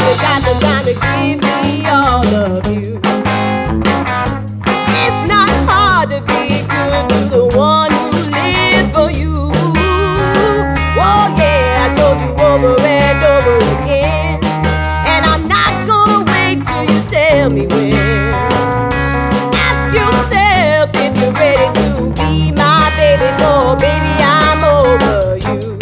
you got the time to give me all of you. It's not hard to be good to the one who lives for you. Oh yeah, I told you over and over again, and I'm not gonna wait till you tell me when. Ask yourself if you're ready to be my baby boy. Baby, I'm over you.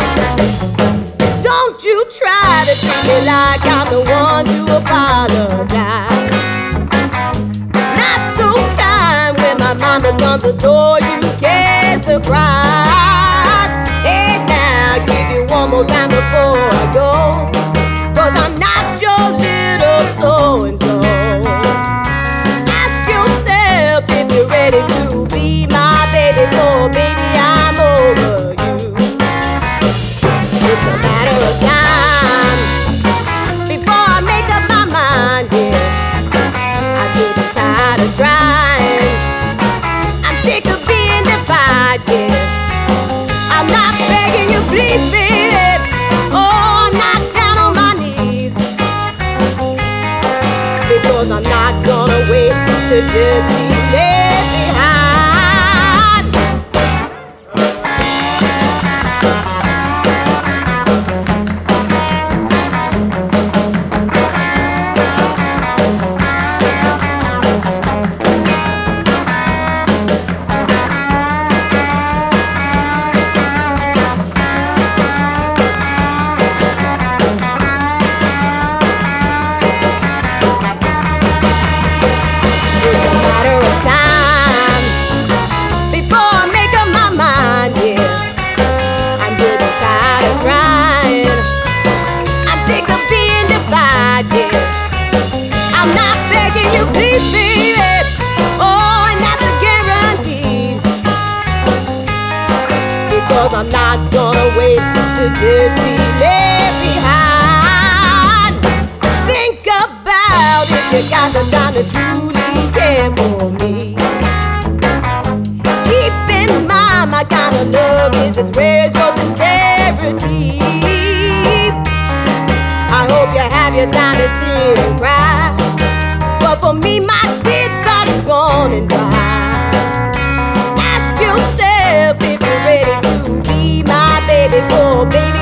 Don't you try to treat me like I'm the one to apologize. Not so kind when my mama comes to door, you can't surprise. Hey now, I'll give you one more time before I go, 'cause I'm not your little so-and-so. Ask yourself if you're ready to be my baby boy. Baby, I'm over you. It's a matter of time before I make up my mind, yeah. I'm getting tired of trying. I'm sick of being defied, yeah. I'm not begging you, please, baby. Oh, I'm not down on my knees, because I'm not gonna wait to just be left behind. I'm not begging you, please, baby. Oh, and that's a guarantee, because I'm not gonna wait to just be left behind. Think about if you got the time to truly care for me. Keep in mind my kind of love is as rare as your sincerity. I hope you have your time to sit and cry, but for me, my tears are gone and dry. Ask yourself if you're ready to be my baby boy, baby.